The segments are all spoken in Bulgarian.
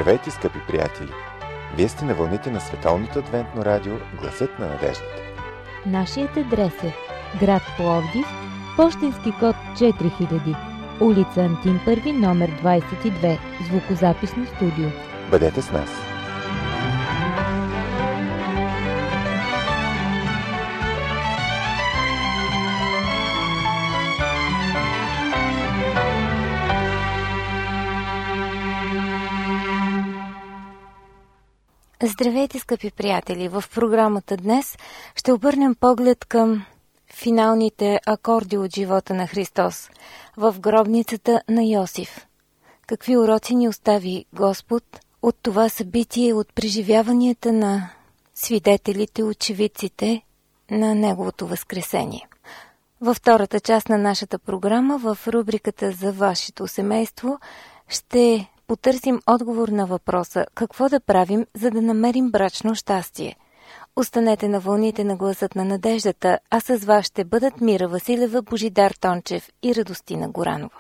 Здравейте, скъпи приятели! Вие сте на вълните на Световното адвентно радио Гласът на надеждата. Нашият адрес е град Пловдив, пощенски код 4000, улица Антим Първи, номер 22, звукозаписно студио. Бъдете с нас! Здравейте, скъпи приятели! В програмата днес ще обърнем поглед към финалните акорди от живота на Христос в гробницата на Йосиф. Какви уроци ни остави Господ от това събитие, от преживяванията на свидетелите, очевидците на Неговото възкресение. Във втората част на нашата програма, в рубриката за вашето семейство, ще потърсим отговор на въпроса какво да правим, за да намерим брачно щастие. Останете на вълните на Гласът на надеждата, а с вас ще бъдат Мира Василева, Божидар Тончев и Радостина Горанова.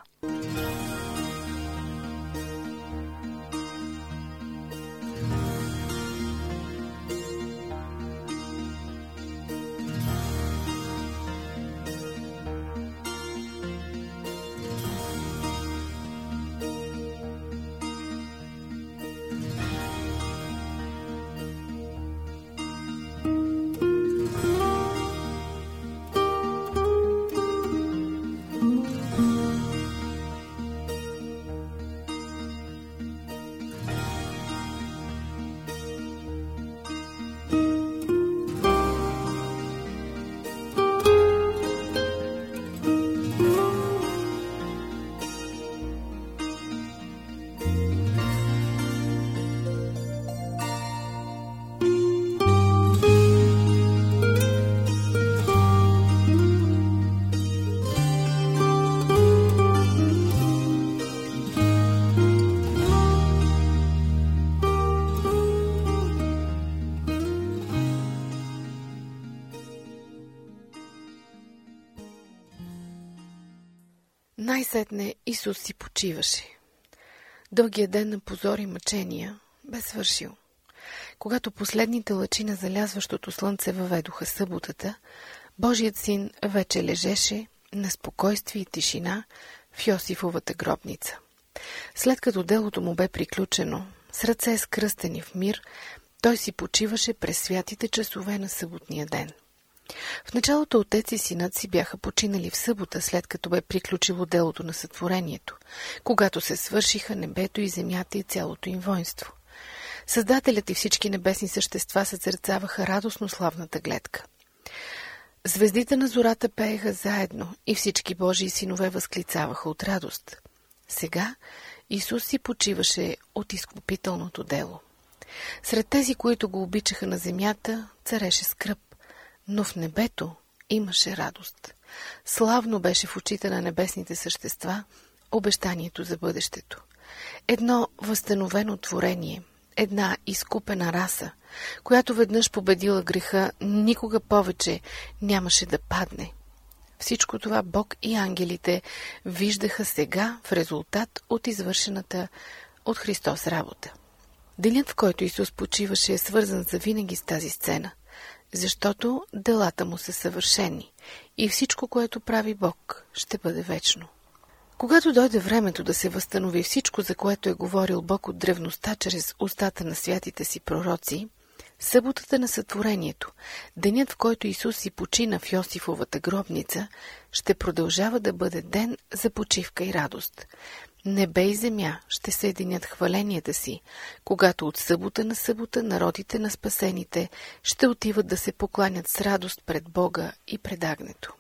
Най-сетне Исус си почиваше. Дългият ден на позор и мъчения бе свършил. Когато последните лъчи на залязващото слънце въведоха съботата, Божият син вече лежеше на спокойствие и тишина в Йосифовата гробница. След като делото му бе приключено, с ръце скръстени в мир, той си почиваше през святите часове на съботния ден. В началото отец и синът си бяха починали в събота, след като бе приключило делото на сътворението, когато се свършиха небето и земята и цялото им воинство. Създателят и всички небесни същества съзерцаваха радостно славната гледка. Звездите на зората пееха заедно и всички Божии синове възклицаваха от радост. Сега Исус си почиваше от изкупителното дело. Сред тези, които го обичаха на земята, цареше скръб, но в небето имаше радост. Славно беше в очите на небесните същества обещанието за бъдещето. Едно възстановено творение, една изкупена раса, която веднъж победила греха, никога повече нямаше да падне. Всичко това Бог и ангелите виждаха сега в резултат от извършената от Христос работа. Денят, в който Исус почиваше, е свързан завинаги с тази сцена, защото делата му са съвършени и всичко, което прави Бог, ще бъде вечно. Когато дойде времето да се възстанови всичко, за което е говорил Бог от древността чрез устата на святите си пророци, съботата на сътворението, денят, в който Исус си почина в Йосифовата гробница, ще продължава да бъде ден за почивка и радост. Небе и земя ще съединят хваленията си, когато от събота на събота народите на спасените ще отиват да се покланят с радост пред Бога и пред Агнето.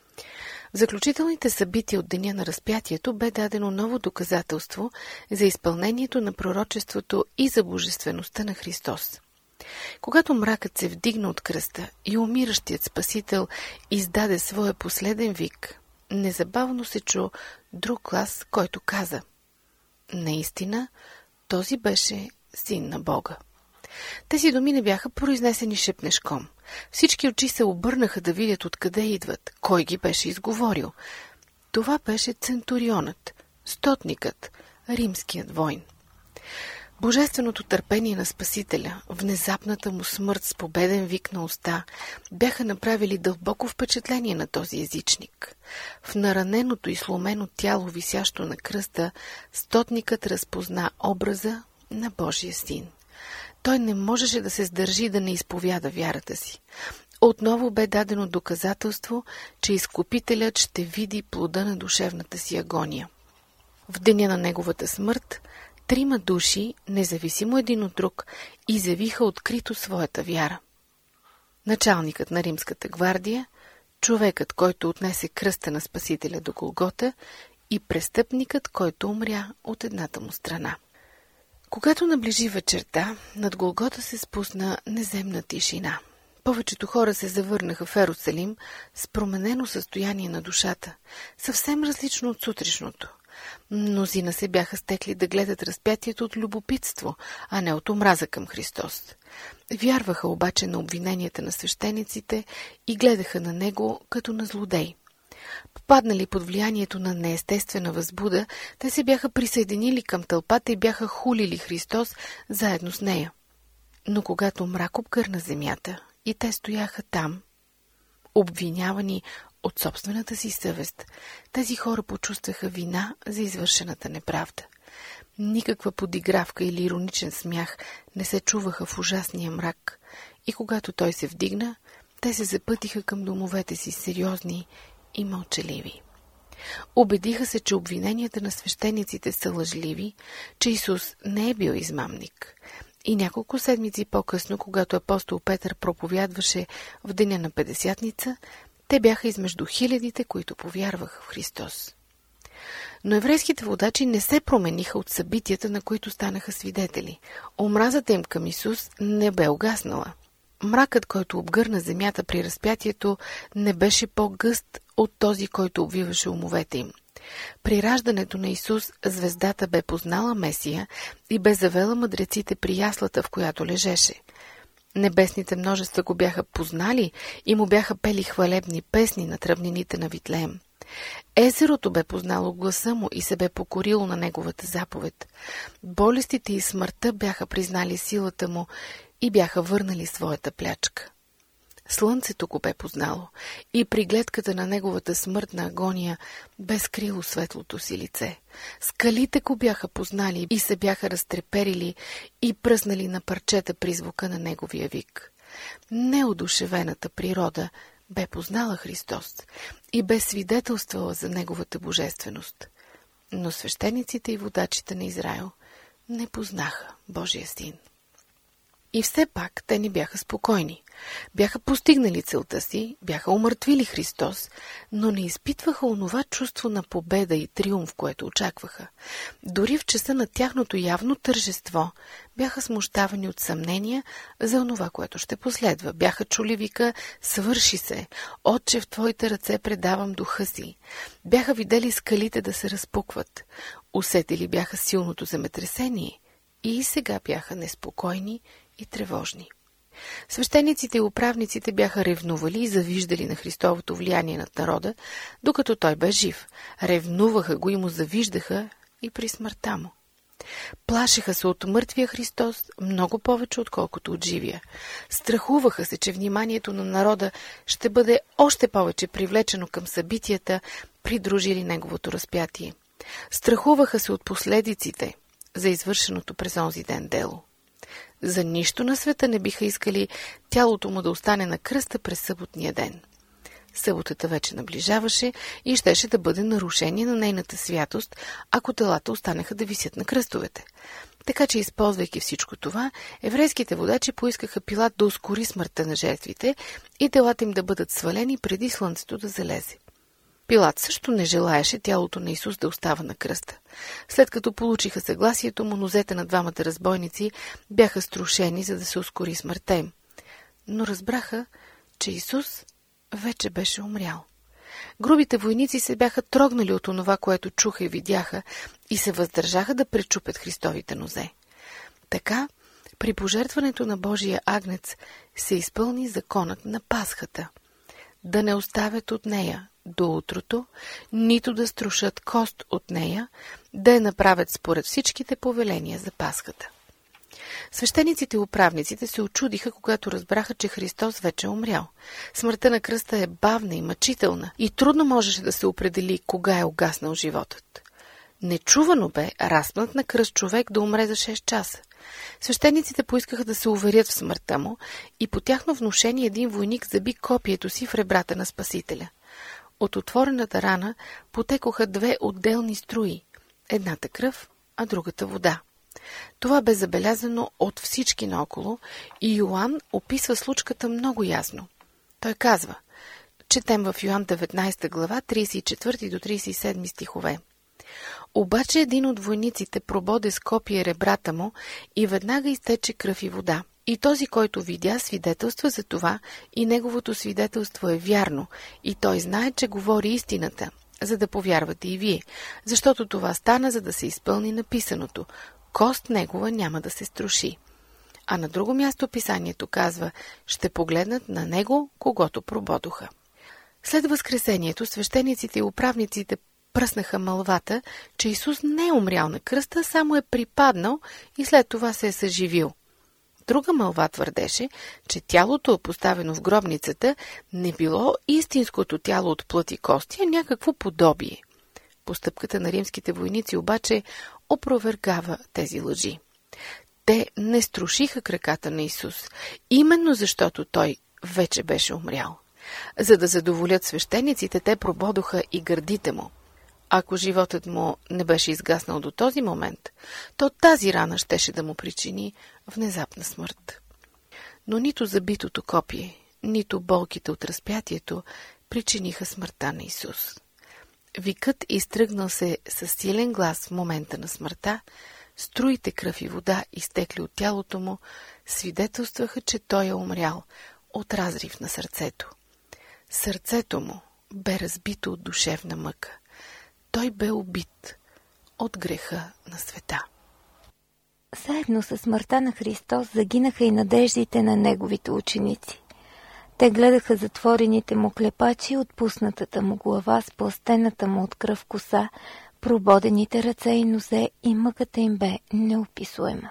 В заключителните събития от деня на разпятието бе дадено ново доказателство за изпълнението на пророчеството и за божествеността на Христос. Когато мракът се вдигна от кръста и умиращият Спасител издаде своя последен вик, незабавно се чу друг глас, който каза: наистина, този беше син на Бога. Тези думи не бяха произнесени шепнешком. Всички очи се обърнаха да видят откъде идват, кой ги беше изговорил. Това беше центурионът, стотникът, римският войн. Божественото търпение на Спасителя, внезапната му смърт с победен вик на уста, бяха направили дълбоко впечатление на този езичник. В нараненото и сломено тяло, висящо на кръста, стотникът разпозна образа на Божия син. Той не можеше да се сдържи да не изповяда вярата си. Отново бе дадено доказателство, че изкупителят ще види плода на душевната си агония. В деня на неговата смърт 3 души, независимо един от друг, изявиха открито своята вяра. Началникът на римската гвардия, човекът, който отнесе кръста на Спасителя до Голгота, и престъпникът, който умря от едната му страна. Когато наближи вечерта, над Голгота се спусна неземна тишина. Повечето хора се завърнаха в Ерусалим с променено състояние на душата, съвсем различно от сутрешното. Мнозина се бяха стекли да гледат разпятието от любопитство, а не от омраза към Христос. Вярваха обаче на обвиненията на свещениците и гледаха на него като на злодей. Попаднали под влиянието на неестествена възбуда, те се бяха присъединили към тълпата и бяха хулили Христос заедно с нея. Но когато мрак обгърна земята и те стояха там, обвинявани от собствената си съвест, тези хора почувстваха вина за извършената неправда. Никаква подигравка или ироничен смях не се чуваха в ужасния мрак и когато той се вдигна, те се запътиха към домовете си сериозни и мълчаливи. Убедиха се, че обвиненията на свещениците са лъжливи, че Исус не е бил измамник. И няколко седмици по-късно, когато апостол Петър проповядваше в деня на Петдесятница, те бяха измежду хилядите, които повярваха в Христос. Но еврейските водачи не се промениха от събитията, на които станаха свидетели. Омразата им към Исус не бе угаснала. Мракът, който обгърна земята при разпятието, не беше по-гъст от този, който обвиваше умовете им. При раждането на Исус звездата бе познала Месия и бе завела мъдреците при яслата, в която лежеше. Небесните множества го бяха познали и му бяха пели хвалебни песни на тръвнините на Витлеем. Езерото бе познало гласа му и се бе покорило на неговата заповед. Болестите и смъртта бяха признали силата му и бяха върнали своята плячка. Слънцето го бе познало и при гледката на неговата смъртна агония бе скрило светлото си лице. Скалите го бяха познали и се бяха разтреперили и пръснали на парчета при звука на неговия вик. Неодушевената природа бе познала Христос и бе свидетелствала за неговата божественост. Но свещениците и водачите на Израил не познаха Божия син. И все пак те не бяха спокойни. Бяха постигнали целта си, бяха умъртвили Христос, но не изпитваха онова чувство на победа и триумф, което очакваха. Дори в часа на тяхното явно тържество бяха смущавани от съмнения за онова, което ще последва. Бяха чули вика: "Свърши се! Отче, в Твоите ръце предавам духа си!" Бяха видели скалите да се разпукват. Усетили бяха силното земетресение и сега бяха неспокойни и тревожни. Свещениците и управниците бяха ревнували и завиждали на Христовото влияние над народа, докато той бе жив. Ревнуваха го и му завиждаха и при смъртта му. Плашеха се от мъртвия Христос много повече, отколкото от живия. Страхуваха се, че вниманието на народа ще бъде още повече привлечено към събитията, придружили неговото разпятие. Страхуваха се от последиците за извършеното през онзи ден дело. За нищо на света не биха искали тялото му да остане на кръста през съботния ден. Съботата вече наближаваше и щеше да бъде нарушение на нейната святост, ако телата останеха да висят на кръстовете. Така че, използвайки всичко това, еврейските водачи поискаха Пилат да ускори смъртта на жертвите и телата им да бъдат свалени преди слънцето да залезе. Пилат също не желаеше тялото на Исус да остава на кръста. След като получиха съгласието му, нозете на двамата разбойници бяха струшени, за да се ускори смъртта им. Но разбраха, че Исус вече беше умрял. Грубите войници се бяха трогнали от онова, което чуха и видяха, и се въздържаха да пречупят Христовите нозе. Така, при пожертването на Божия агнец се изпълни законът на Пасхата. Да не оставят от нея до утрото, нито да струшат кост от нея, да я направят според всичките повеления за Пасхата. Свещениците и управниците се очудиха, когато разбраха, че Христос вече е умрял. Смъртта на кръста е бавна и мъчителна и трудно можеше да се определи кога е угаснал животът. Нечувано бе разпнат на кръст човек да умре за 6 часа. Свещениците поискаха да се уверят в смъртта му и по тяхно внушение един войник заби копието си в ребрата на Спасителя. От отворената рана потекоха 2 отделни струи, едната кръв, а другата вода. Това бе забелязано от всички наоколо и Йоан описва случката много ясно. Той казва, четем в Йоан 19 глава, 34 до 37 стихове. Обаче един от войниците прободе с копие ребрата му и веднага изтече кръв и вода. И този, който видя, свидетелства за това и неговото свидетелство е вярно и той знае, че говори истината, за да повярвате и вие, защото това стана, за да се изпълни написаното. Кост негова няма да се струши. А на друго място писанието казва, ще погледнат на него, когото прободоха. След възкресението свещениците и управниците пръснаха мълвата, че Исус не е умрял на кръста, само е припаднал и след това се е съживил. Друга мълва твърдеше, че тялото, поставено в гробницата, не било истинското тяло от плът и кости, а някакво подобие. Постъпката на римските войници обаче опровергава тези лъжи. Те не струшиха краката на Исус, именно защото той вече беше умрял. За да задоволят свещениците, те прободоха и гърдите му. Ако животът му не беше изгаснал до този момент, то тази рана щеше да му причини внезапна смърт. Но нито забитото копие, нито болките от разпятието причиниха смъртта на Исус. Викът изтръгнал се със силен глас в момента на смъртта, струите кръв и вода, изтекли от тялото му, свидетелстваха, че той е умрял от разрив на сърцето. Сърцето му бе разбито от душевна мъка. Той бе убит от греха на света. Заедно със смъртта на Христос загинаха и надеждите на неговите ученици. Те гледаха затворените му клепачи, отпуснатата му глава, сплъстената му от кръв коса, прободените ръце и нозе и мъката им бе неописуема.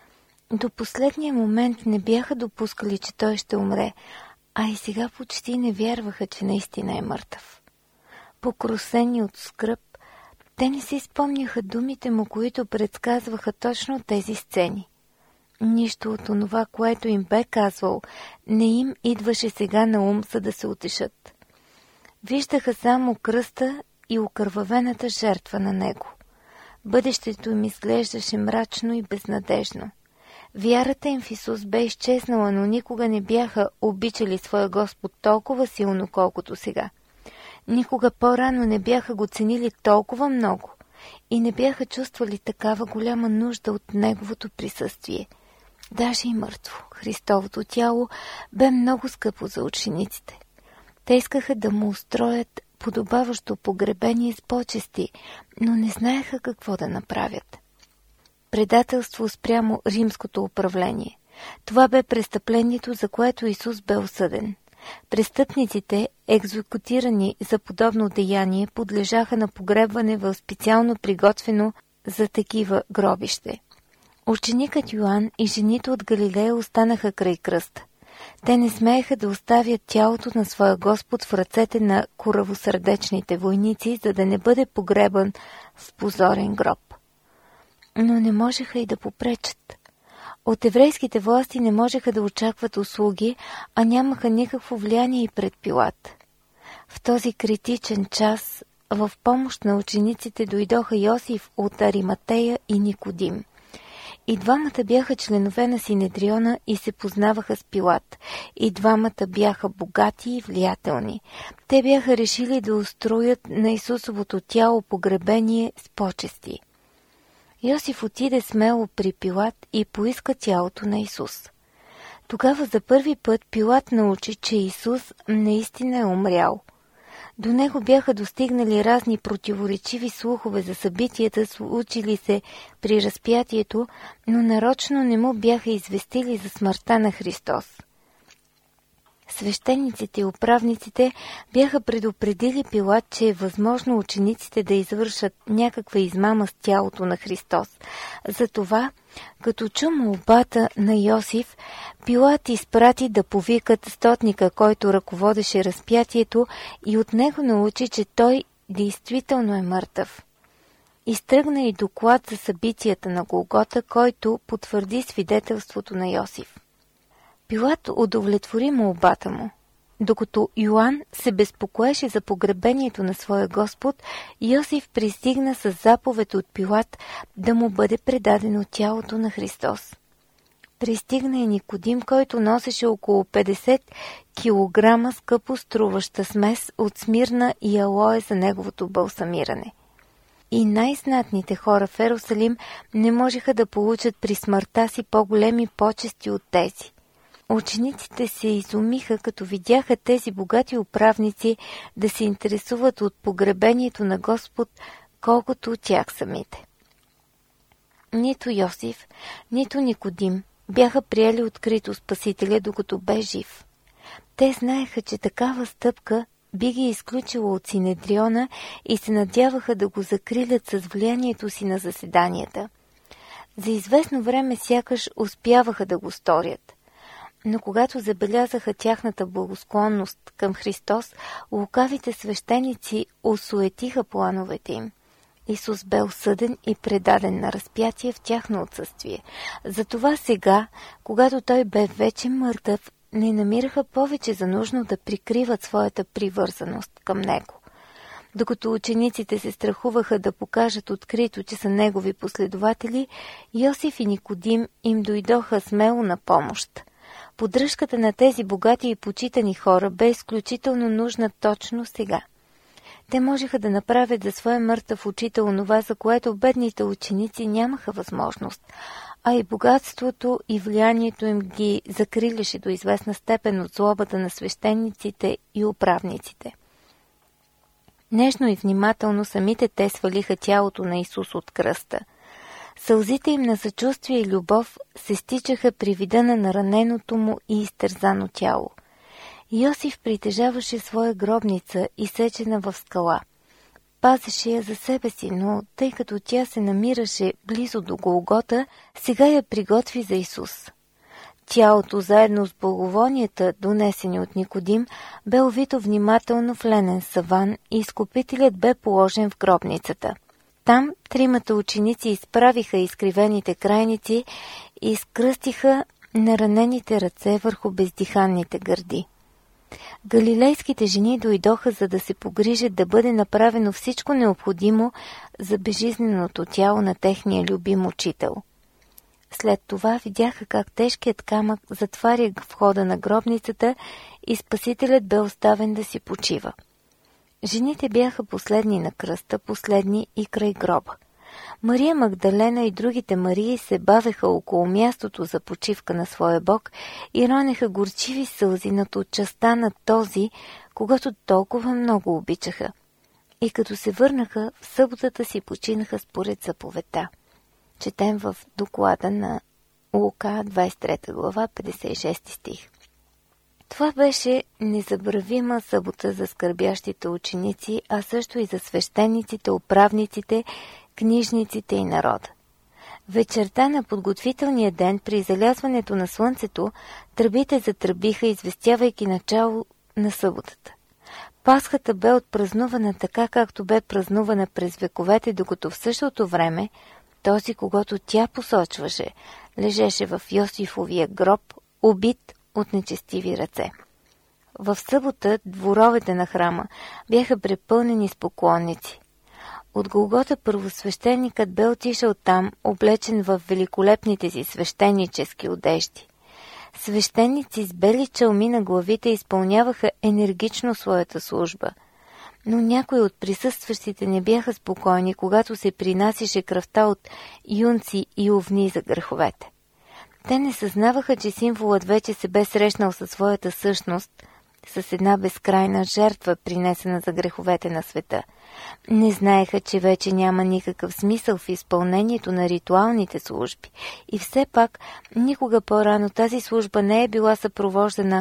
До последния момент не бяха допускали, че той ще умре, а и сега почти не вярваха, че наистина е мъртъв. Покрусени от скръб, те не си спомняха думите му, които предсказваха точно тези сцени. Нищо от онова, което им бе казвал, не им идваше сега на ум, за да се утешат. Виждаха само кръста и окървавената жертва на него. Бъдещето им изглеждаше мрачно и безнадежно. Вярата им в Исус бе изчезнала, но никога не бяха обичали своя Господ толкова силно, колкото сега. Никога по-рано не бяха го ценили толкова много и не бяха чувствали такава голяма нужда от неговото присъствие. Даже и мъртво, Христовото тяло бе много скъпо за учениците. Те искаха да му устроят подобаващо погребение с почести, но не знаеха какво да направят. Предателство спрямо римското управление. Това бе престъплението, за което Исус бе осъден. Престъпниците, екзекутирани за подобно деяние, подлежаха на погребване в специално приготвено за такива гробище. Ученикът Йоан и жените от Галилея останаха край кръста. Те не смееха да оставят тялото на своя Господ в ръцете на коравосърдечните войници, за да не бъде погребан в позорен гроб. Но не можеха и да попречат. От еврейските власти не можеха да очакват услуги, а нямаха никакво влияние и пред Пилат. В този критичен час в помощ на учениците дойдоха Йосиф от Ариматея и Никодим. И двамата бяха членове на Синедриона и се познаваха с Пилат. И двамата бяха богати и влиятелни. Те бяха решили да устроят на Исусовото тяло погребение с почести. Йосиф отиде смело при Пилат и поиска тялото на Исус. Тогава за първи път Пилат научи, че Исус наистина е умрял. До него бяха достигнали разни противоречиви слухове за събитията, случили се при разпятието, но нарочно не му бяха известили за смъртта на Христос. Свещениците и управниците бяха предупредили Пилат, че е възможно учениците да извършат някаква измама с тялото на Христос. Затова Като чу молбата на Йосиф, Пилат изпрати да повикат стотника, който ръководеше разпятието, и от него научи, че той действително е мъртъв. Изтръгна и доклад за събитията на Голгота, който потвърди свидетелството на Йосиф. Пилат удовлетвори молбата му. Докато Йоан се безпокоеше за погребението на своя Господ, Йосиф пристигна с заповед от Пилат да му бъде предадено тялото на Христос. Пристигна и Никодим, който носеше около 50 килограма скъпо струваща смес от смирна и алоe за неговото балсамиране. И най-знатните хора в Ерусалим не можеха да получат при смъртта си по-големи почести от тези. Учениците се изумиха, като видяха тези богати управници да се интересуват от погребението на Господ, колкото от тях самите. Нито Йосиф, нито Никодим бяха приели открито Спасителя, докато бе жив. Те знаеха, че такава стъпка би ги изключила от Синедриона и се надяваха да го закрилят с влиянието си на заседанията. За известно време сякаш успяваха да го сторят. Но когато забелязаха тяхната благосклонност към Христос, лукавите свещеници осуетиха плановете им. Исус бе осъден и предаден на разпятие в тяхно отсъствие. Затова сега, когато той бе вече мъртъв, не намираха повече за нужно да прикриват своята привързаност към него. Докато учениците се страхуваха да покажат открито, че са негови последователи, Йосиф и Никодим им дойдоха смело на помощ. Поддръжката на тези богати и почитани хора бе изключително нужна точно сега. Те можеха да направят за своя мъртъв учител онова, за което бедните ученици нямаха възможност, а и богатството и влиянието им ги закриляше до известна степен от злобата на свещениците и управниците. Нежно и внимателно самите те свалиха тялото на Исус от кръста. Сълзите им на съчувствие и любов се стичаха при вида на нараненото му и изтързано тяло. Йосиф притежаваше своя гробница, изсечена в скала. Пазеше я за себе си, но тъй като тя се намираше близо до Голгота, сега я приготви за Исус. Тялото, заедно с благовонията, донесени от Никодим, бе увито внимателно в ленен саван и изкупителят бе положен в гробницата. Там тримата ученици изправиха изкривените крайници и скръстиха наранените ръце върху бездиханните гърди. Галилейските жени дойдоха, за да се погрижат да бъде направено всичко необходимо за безжизненото тяло на техния любим учител. След това видяха как тежкият камък затваря входа на гробницата и Спасителят бе оставен да си почива. Жените бяха последни на кръста, последни и край гроба. Мария Магдалена и другите Марии се бавеха около мястото за почивка на своя Бог и ронеха горчиви сълзи над отчастта на този, когато толкова много обичаха. И като се върнаха, в съботата си починаха според заповедта. Четем в доклада на Лука, 23 глава, 56 стих. Това беше незабравима събота за скърбящите ученици, а също и за свещениците, управниците, книжниците и народа. Вечерта на подготвителния ден, при залязването на слънцето, тръбите затръбиха, известявайки начало на съботата. Пасхата бе отпразнувана така, както бе празнувана през вековете, докато в същото време този, когото тя посочваше, лежеше в Йосифовия гроб, убит от нечестиви ръце. В събота дворовете на храма бяха препълнени с поклонници. От Голгота първосвещеникът бе отишъл там, облечен в великолепните си свещенически одежди. Свещеници с бели чалми на главите изпълняваха енергично своята служба. Но някои от присъстващите не бяха спокойни, когато се принасяше кръвта от юнци и овни за греховете. Те не съзнаваха, че символът вече се бе срещнал със своята същност, с една безкрайна жертва, принесена за греховете на света. Не знаеха, че вече няма никакъв смисъл в изпълнението на ритуалните служби. И все пак, никога по-рано тази служба не е била съпровождана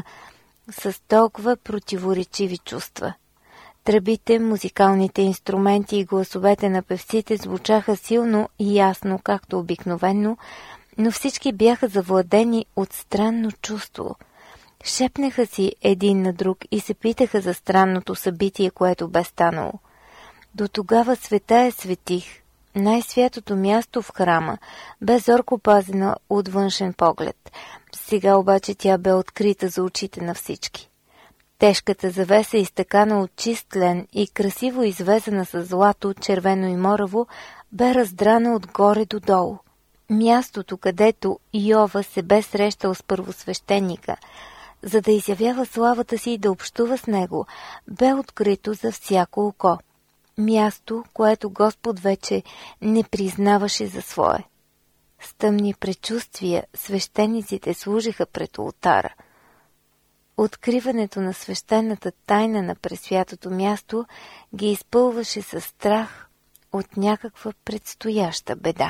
с толкова противоречиви чувства. Тръбите, музикалните инструменти и гласовете на певците звучаха силно и ясно, както обикновено, но всички бяха завладени от странно чувство. Шепнеха си един на друг и се питаха за странното събитие, което бе станало. До тогава света е светих, най-святото място в храма, бе зорко пазена от външен поглед. Сега обаче тя бе открита за очите на всички. Тежката завеса, изтъкана от чист лен и красиво извезена с злато, червено и мораво, бе раздрана отгоре до долу. Мястото, където Йова се бе срещал с първосвещеника, за да изявява славата си и да общува с него, бе открито за всяко око. Място, което Господ вече не признаваше за свое. С тъмни предчувствия свещениците служиха пред олтара. Откриването на свещената тайна на пресвятото място ги изпълваше със страх от някаква предстояща беда.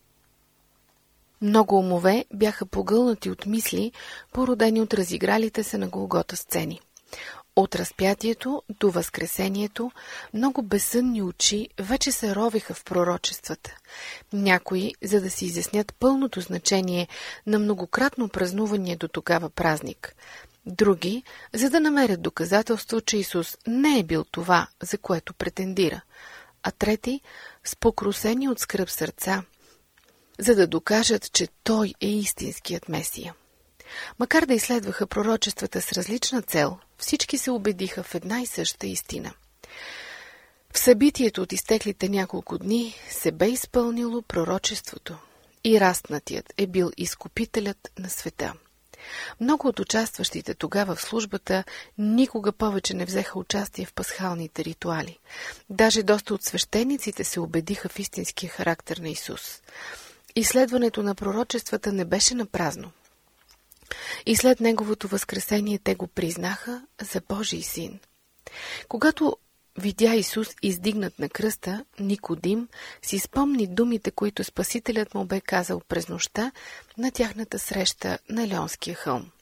Много умове бяха погълнати от мисли, породени от разигралите се на Голгота сцени. От разпятието до възкресението много безсънни очи вече се ровеха в пророчествата. Някои, за да си изяснят пълното значение на многократно празнувания до тогава празник. Други, за да намерят доказателство, че Исус не е бил това, за което претендира. А трети, с покрусени от скръб сърца, за да докажат, че Той е истинският Месия. Макар да изследваха пророчествата с различна цел, всички се убедиха в една и съща истина. В събитието от изтеклите няколко дни се бе изпълнило пророчеството и разпнатият е бил изкупителят на света. Много от участващите тогава в службата никога повече не взеха участие в пасхалните ритуали. Даже доста от свещениците се убедиха в истинския характер на Исус. Изследването на пророчествата не беше напразно. И след Неговото възкресение те го признаха за Божий син. Когато видя Исус издигнат на кръста, Никодим си спомни думите, които Спасителят му бе казал през нощта на тяхната среща на Леонския хълм.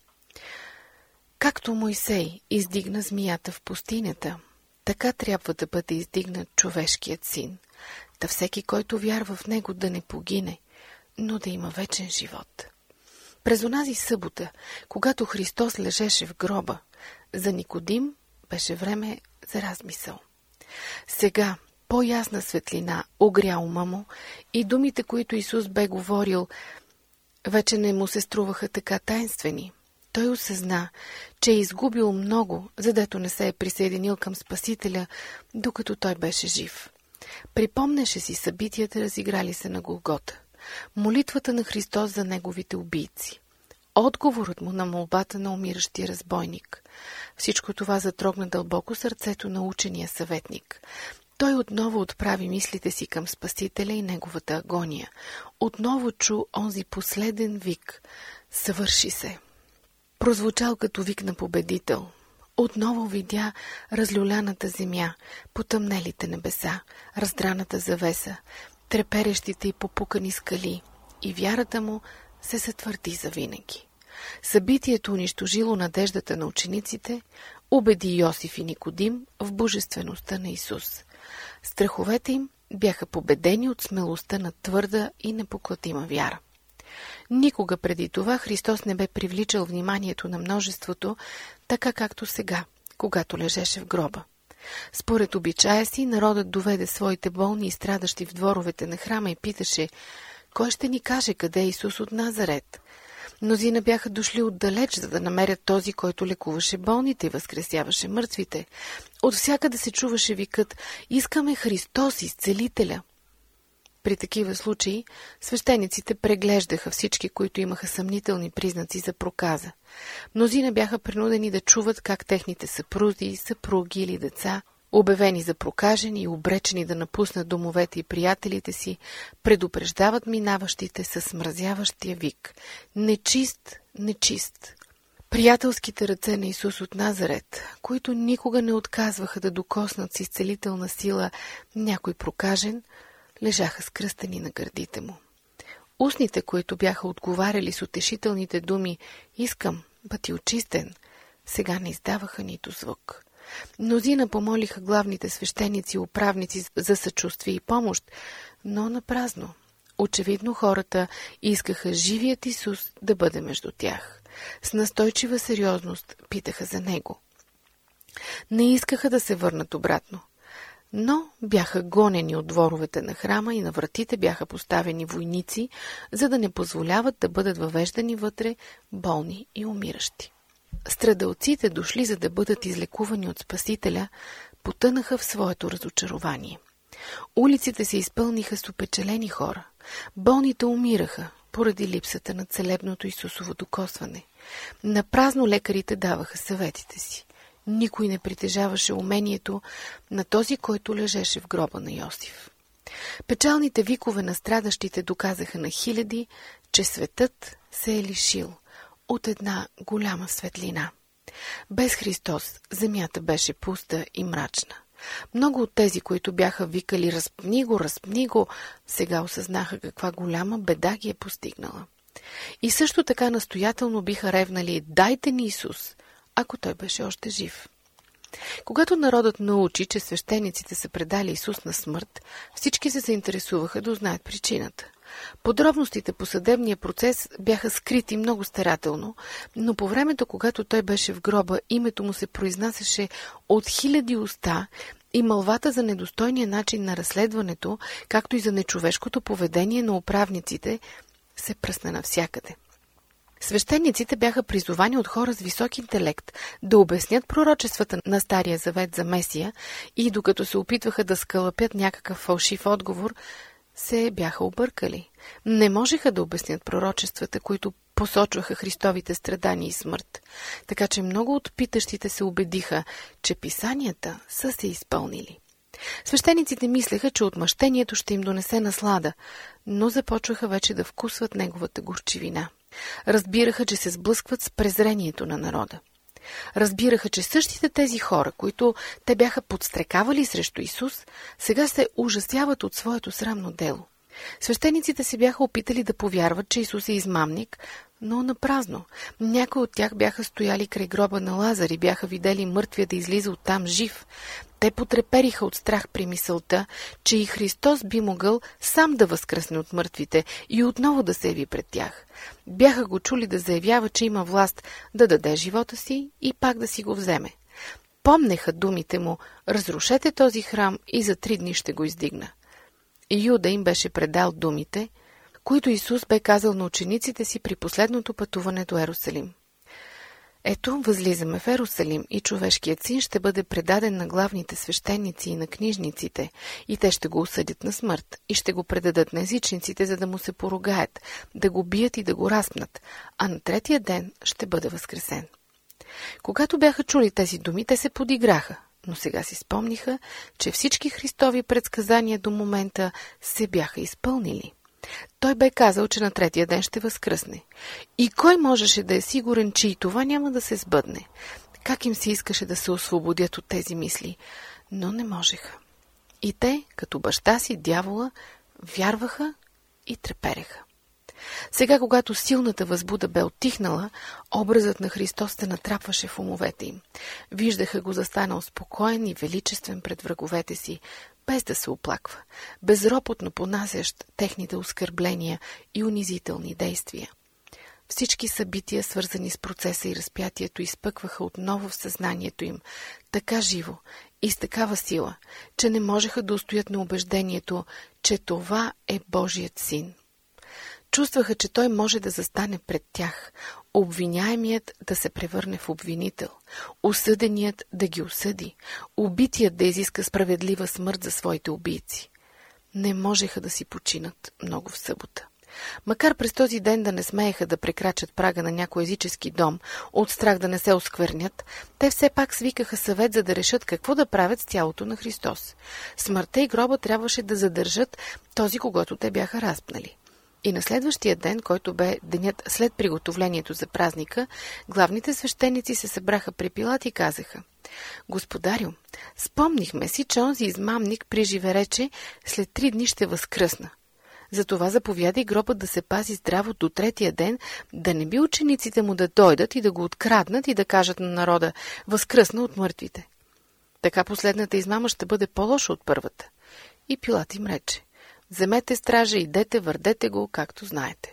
Както Мойсей издигна змията в пустинята, така трябва да бъде издигнат човешкият син, да всеки, който вярва в него, да не погине, но да има вечен живот. През онази събота, когато Христос лежеше в гроба, за Никодим беше време за размисъл. Сега по-ясна светлина огря ума му и думите, които Исус бе говорил, вече не му се струваха така таинствени. Той осъзна, че е изгубил много, задето не се е присъединил към Спасителя, докато той беше жив. Припомнеше си събитията, разиграли се на Голгота. Молитвата на Христос за неговите убийци. Отговорът му на молбата на умиращия разбойник. Всичко това затрогна дълбоко сърцето на учения съветник. Той отново отправи мислите си към Спасителя и неговата агония. Отново чу онзи последен вик. Съвърши се. Прозвучал като вик на победител. Отново видя разлюляната земя, потъмнелите небеса, раздраната завеса, треперещите и попукани скали, и вярата му се затвърди завинаги. Събитието унищожило надеждата на учениците, убеди Йосиф и Никодим в божествеността на Исус. Страховете им бяха победени от смелостта на твърда и непоклатима вяра. Никога преди това Христос не бе привличал вниманието на множеството, така както сега, когато лежеше в гроба. Според обичая си, народът доведе своите болни и страдащи в дворовете на храма и питаше: кой ще ни каже къде е Исус от Назарет? Мнозина бяха дошли отдалеч, за да намерят този, който лекуваше болните и възкресяваше мъртвите. От всякъде се чуваше викът: искаме Христос, изцелителя. При такива случаи свещениците преглеждаха всички, които имаха съмнителни признаци за проказа. Мнозина бяха принудени да чуват как техните съпрузи, съпруги или деца, обявени за прокажени и обречени да напуснат домовете и приятелите си, предупреждават минаващите със смразяващия вик: нечист, нечист. Приятелските ръце на Исус от Назарет, които никога не отказваха да докоснат с изцелителна сила някой прокажен, лежаха скръстени на гърдите му. Устните, които бяха отговаряли с утешителните думи: искам, бъди очистен, сега не издаваха нито звук. Мнозина помолиха главните свещеници и управници за съчувствие и помощ, но напразно. Очевидно хората искаха живият Исус да бъде между тях. С настойчива сериозност питаха за Него. Не искаха да се върнат обратно, но бяха гонени от дворовете на храма и на вратите бяха поставени войници, за да не позволяват да бъдат въвеждани вътре болни и умиращи. Страдалците, дошли за да бъдат излекувани от Спасителя, потънаха в своето разочарование. Улиците се изпълниха с опечалени хора. Болните умираха поради липсата на целебното Исусово докосване. Напразно лекарите даваха съветите си. Никой не притежаваше умението на този, който лежеше в гроба на Йосиф. Печалните викове на страдащите доказаха на хиляди, че светът се е лишил от една голяма светлина. Без Христос земята беше пуста и мрачна. Много от тези, които бяха викали разпни го, сега осъзнаха каква голяма беда ги е постигнала. И също така настоятелно биха ревнали: дайте ни Исус, ако той беше още жив. Когато народът научи, че свещениците са предали Исус на смърт, всички се заинтересуваха да узнаят причината. Подробностите по съдебния процес бяха скрити много старателно, но по времето, когато той беше в гроба, името му се произнасяше от хиляди уста и мълвата за недостойния начин на разследването, както и за нечовешкото поведение на управниците, се пръсна навсякъде. Свещениците бяха призовани от хора с висок интелект да обяснят пророчествата на Стария завет за Месия и докато се опитваха да скалъпят някакъв фалшив отговор, се бяха объркали. Не можеха да обяснят пророчествата, които посочваха Христовите страдания и смърт. Така че много от питащите се убедиха, че писанията са се изпълнили. Свещениците мислеха, че отмъщението ще им донесе наслада, но започваха вече да вкусват неговата горчивина. Разбираха, че се сблъскват с презрението на народа. Разбираха, че същите тези хора, които те бяха подстрекавали срещу Исус, сега се ужасяват от своето срамно дело. Свещениците се бяха опитали да повярват, че Исус е измамник, но напразно. Някои от тях бяха стояли край гроба на Лазар и бяха видели мъртвия да излиза оттам жив. Те потрепериха от страх при мисълта, че и Христос би могъл сам да възкръсне от мъртвите и отново да се яви пред тях. Бяха го чули да заявява, че има власт да даде живота си и пак да си го вземе. Помнеха думите му: разрушете този храм и за 3 дни ще го издигна. И Юда им беше предал думите, които Исус бе казал на учениците си при последното пътуване до Ерусалим. Ето, възлизаме в Ерусалим и човешкият син ще бъде предаден на главните свещеници и на книжниците, и те ще го осъдят на смърт и ще го предадат на езичниците, за да му се поругаят, да го бият и да го разпнат, а на 3-я ден ще бъде възкресен. Когато бяха чули тези думи, те се подиграха, но сега си спомниха, че всички Христови предсказания до момента се бяха изпълнили. Той бе казал, че на 3-я ден ще възкръсне. И кой можеше да е сигурен, че и това няма да се сбъдне? Как им се искаше да се освободят от тези мисли, но не можеха. И те, като баща си, дявола, вярваха и трепереха. Сега, когато силната възбуда бе оттихнала, образът на Христос се натрапваше в умовете им. Виждаха го застанал спокоен и величествен пред враговете си, без да се оплаква, безропотно понасящ техните оскърбления и унизителни действия. Всички събития, свързани с процеса и разпятието, изпъкваха отново в съзнанието им, така живо и с такава сила, че не можеха да устоят на убеждението, че това е Божият син. Чувстваха, че той може да застане пред тях, обвиняемият да се превърне в обвинител, осъденият да ги осъди, убитият да изиска справедлива смърт за своите убийци. Не можеха да си починат много в събота. Макар през този ден да не смееха да прекрачат прага на някой езически дом, от страх да не се осквернят, те все пак свикаха съвет, за да решат какво да правят с тялото на Христос. Смъртта и гроба трябваше да задържат този, когото те бяха разпнали. И на следващия ден, който бе денят след приготовлението за празника, главните свещеници се събраха при Пилат и казаха: Господарю, спомнихме си, че онзи измамник приживе рече, след 3 дни ще възкръсна. Затова заповядай гробът да се пази здраво до 3-я ден, да не би учениците му да дойдат и да го откраднат и да кажат на народа: възкръсна от мъртвите. Така последната измама ще бъде по-лоша от първата. И Пилат им рече: Вземете стража, идете, върдете го, както знаете.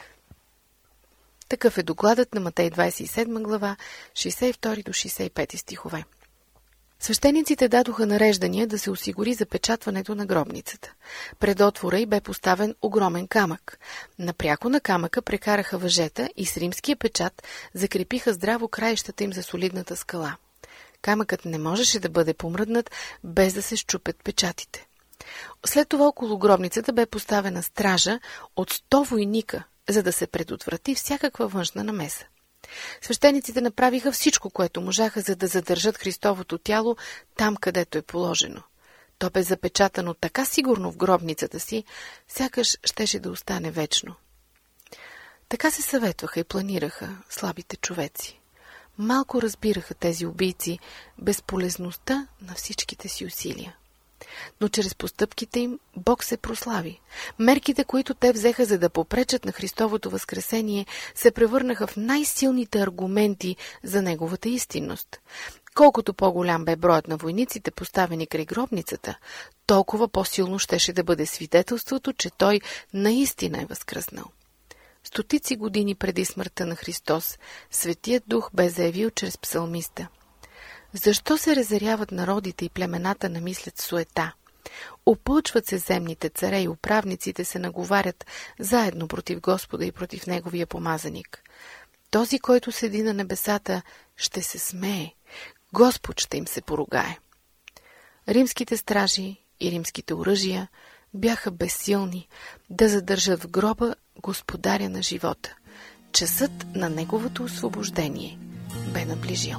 Такъв е докладът на Матей 27 глава, 62 до 65 стихове. Свещениците дадоха нареждания да се осигури запечатването на гробницата. Пред отвора й бе поставен огромен камък. Напряко на камъка прекараха въжета и с римския печат закрепиха здраво краищата им за солидната скала. Камъкът не можеше да бъде помръднат, без да се счупят печатите. След това около гробницата бе поставена стража от 100 войника, за да се предотврати всякаква външна намеса. Свещениците направиха всичко, което можаха, за да задържат Христовото тяло там, където е положено. То бе запечатано така сигурно в гробницата си, сякаш щеше да остане вечно. Така се съветваха и планираха слабите човеци. Малко разбираха тези убийци безполезността на всичките си усилия. Но чрез постъпките им Бог се прослави. Мерките, които те взеха, за да попречат на Христовото възкресение, се превърнаха в най-силните аргументи за неговата истинност. Колкото по-голям бе броят на войниците, поставени край гробницата, толкова по-силно щеше да бъде свидетелството, че той наистина е възкръснал. Стотици години преди смъртта на Христос, Светият Дух бе заявил чрез псалмиста: защо се разяряват народите и племената намислят суета? Опълчват се земните царе и управниците се наговарят заедно против Господа и против Неговия помазаник. Този, който седи на небесата, ще се смее. Господ ще им се поругае. Римските стражи и римските оръжия бяха безсилни да задържат в гроба Господаря на живота. Часът на неговото освобождение бе наближил.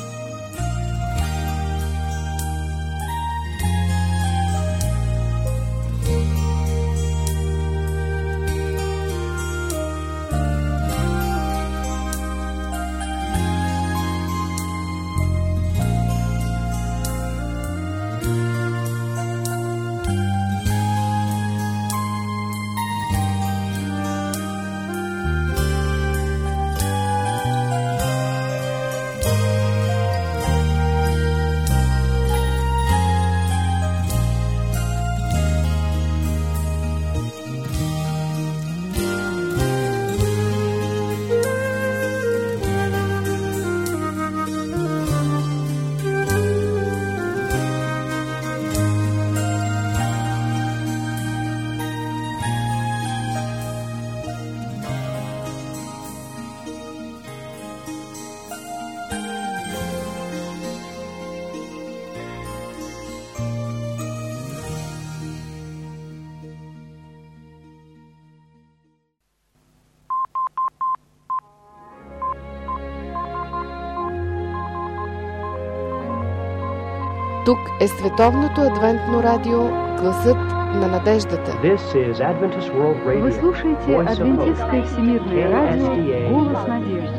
Тук е Световното адвентно радио, гласът на надеждата. Вы слушаете Адвентистское всемирное радио, голос надежды.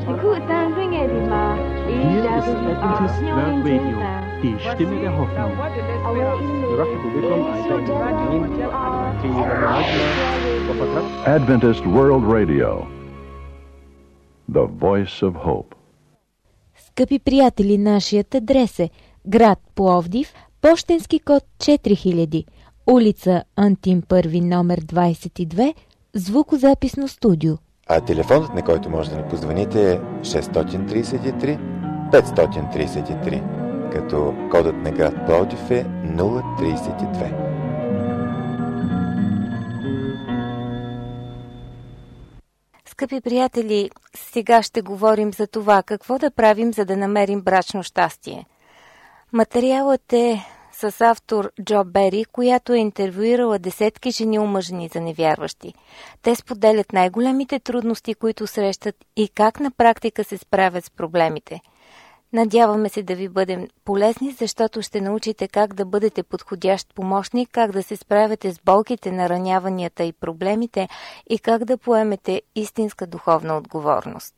Die Stimme der Hoffnung. Adventist World Radio, the voice of hope. Скъпи приятели, нашият адрес е град Пловдив, пощенски код 4000, улица Антим Първи, номер 22, звукозаписно студио. А телефонът, на който може да ни позвоните, е 633 533, като кодът на град Пловдив е 032. Скъпи приятели, сега ще говорим за това какво да правим, за да намерим брачно щастие. Материалът е с автор Джо Бери, която е интервюирала десетки жени омъжени за невярващи. Те споделят най-големите трудности, които срещат и как на практика се справят с проблемите. Надяваме се да ви бъдем полезни, защото ще научите как да бъдете подходящ помощник, как да се справяте с болките, нараняванията и проблемите и как да поемете истинска духовна отговорност.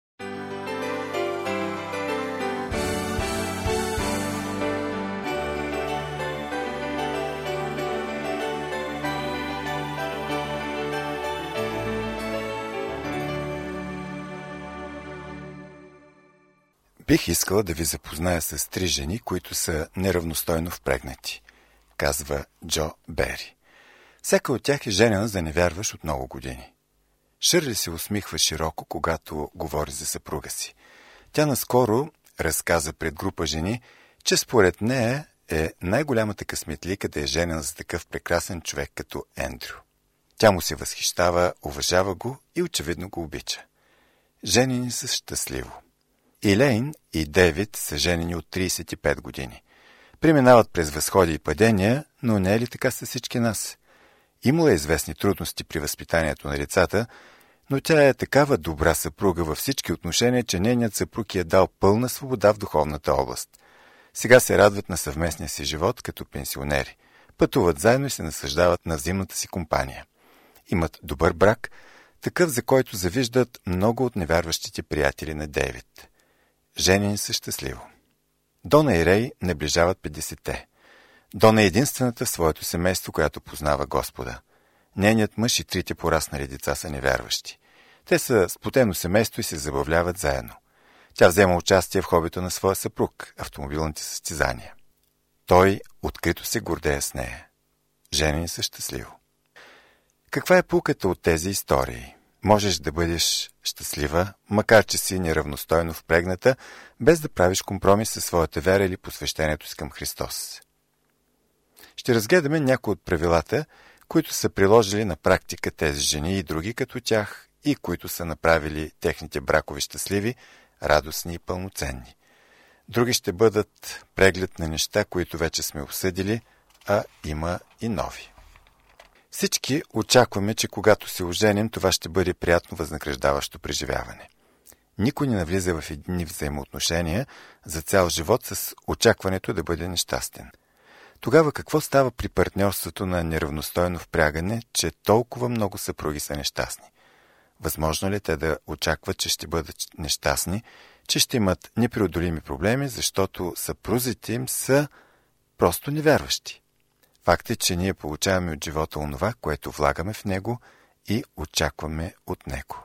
Бих искала да ви запозная с 3 жени, които са неравностойно впрегнати, казва Джо Бери. Всяка от тях е женена за невярващ от много години. Шърли се усмихва широко, когато говори за съпруга си. Тя наскоро разказа пред група жени, че според нея е най-голямата късметлика да е женена за такъв прекрасен човек като Ендрю. Тя му се възхищава, уважава го и очевидно го обича. Женени са щастливо. Илейн и Дейвид са женени от 35 години. Преминават през възходи и падения, но не е ли така с всички нас? Имала е известни трудности при възпитанието на децата, но тя е такава добра съпруга във всички отношения, че нейният съпруг й е дал пълна свобода в духовната област. Сега се радват на съвместния си живот като пенсионери. Пътуват заедно и се наслаждават на взаимната си компания. Имат добър брак, такъв за който завиждат много от невярващите приятели на Дейвид. Женени са щастливо. Дона и Рей наближават 50-те. Дона е единствената в своето семейство, която познава Господа. Нейният мъж и трите пораснали деца са невярващи. Те са сплотено семейство и се забавляват заедно. Тя взема участие в хобито на своя съпруг, автомобилните състезания. Той открито се гордее с нея. Женени са щастливо. Каква е пулката от тези истории? Можеш да бъдеш щастлива, макар че си неравностойно впрегната, без да правиш компромис със своята вяра или посвещението си към Христос. Ще разгледаме някои от правилата, които са приложили на практика тези жени и други като тях и които са направили техните бракови щастливи, радостни и пълноценни. Други ще бъдат преглед на неща, които вече сме обсъдили, а има и нови. Всички очакваме, че когато се оженим, това ще бъде приятно възнаграждаващо преживяване. Никой не навлиза в едни взаимоотношения за цял живот с очакването да бъде нещастен. Тогава какво става при партньорството на неравностойно впрягане, че толкова много съпруги са нещастни? Възможно ли те да очакват, че ще бъдат нещастни, че ще имат непреодолими проблеми, защото съпрузите им са просто невярващи? Факт е, че ние получаваме от живота онова, което влагаме в него и очакваме от него.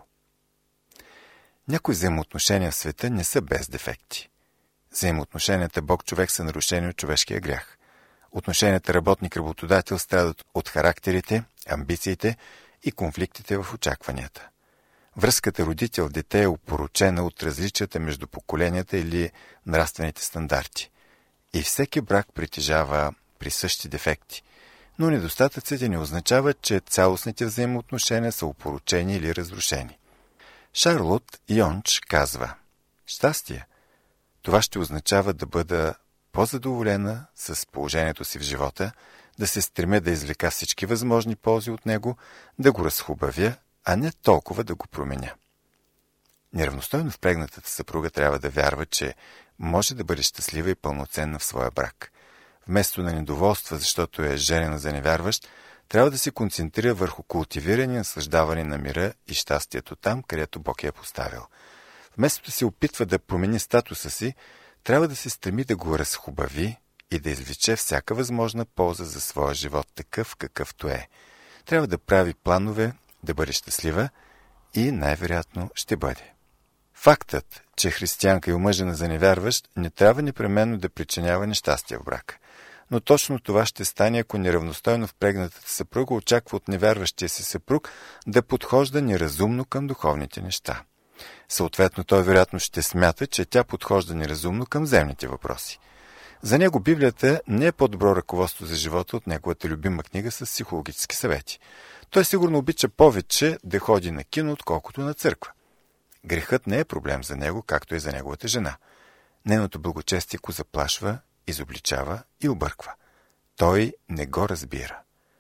Някои взаимоотношения в света не са без дефекти. Взаимоотношенията Бог-човек са нарушени от човешкия грях. Отношенията работник-работодател страдат от характерите, амбициите и конфликтите в очакванията. Връзката родител-дете е опорочена от различията между поколенията или нравствените стандарти. И всеки брак притежава присъщи дефекти, но недостатъците не означават, че цялостните взаимоотношения са опорочени или разрушени. Шарлот Йонч казва: щастие. Това ще означава да бъда по-задоволена с положението си в живота, да се стремя да извлека всички възможни ползи от него, да го разхубавя, а не толкова да го променя. Неравностойно впрегнатата съпруга трябва да вярва, че може да бъде щастлива и пълноценна в своя брак. Вместо на недоволства, защото е женена за невярващ, трябва да се концентрира върху култивиране и наслаждаване на мира и щастието там, където Бог я е поставил. Вместо да се опитва да промени статуса си, трябва да се стреми да го разхубави и да извлече всяка възможна полза за своя живот такъв, какъвто е. Трябва да прави планове, да бъде щастлива и най-вероятно ще бъде. Фактът, че християнка е омъжена за невярващ, не трябва непременно да причинява нещастие в брака. Но точно това ще стане, ако неравностойно впрегнатата съпруга очаква от невярващия си съпруг да подхожда неразумно към духовните неща. Съответно, той вероятно ще смята, че тя подхожда неразумно към земните въпроси. За него Библията не е по-добро ръководство за живота от неговата любима книга с психологически съвети. Той сигурно обича повече да ходи на кино, отколкото на църква. Грехът не е проблем за него, както и за неговата жена. Нейното благочестие го заплашва, изобличава и обърква. Той не го разбира.